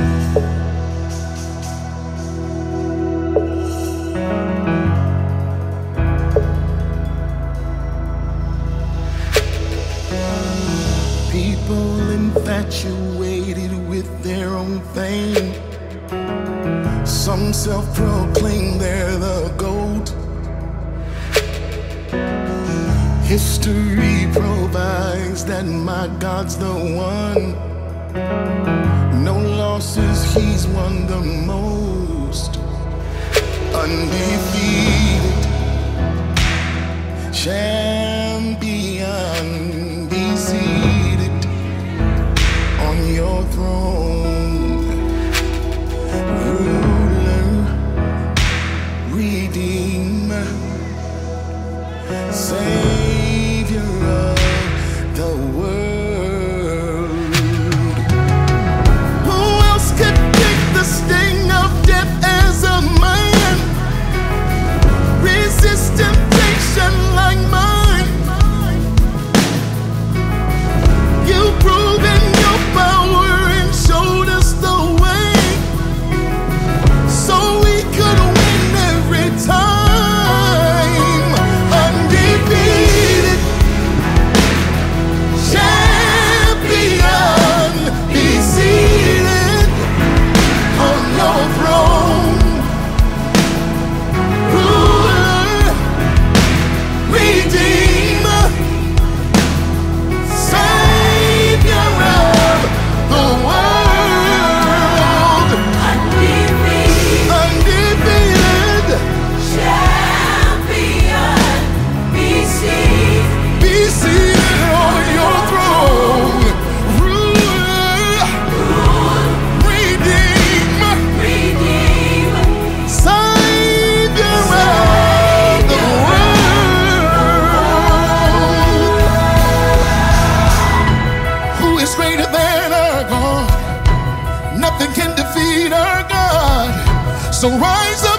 People infatuated with their own fame. Some self-proclaim they're the GOAT. History provides that my God's the one. No losses, he's won the most. Undefeated champion, be seated on your throne. Ruler, redeemer, savior of the world. Who else could take the sting of death as a man? Resist temptation like mine. You've proven your power and showed us the way, so we could win every time. Undefeated champion, be seated on your throne. Ruler, redeemer, savior of the world. Undefeated Champion, be seated. be seated on your throne. Ruler, redeemer, Redeem, savior of the world. Who is greater than our God? Nothing can defeat our God. So rise up.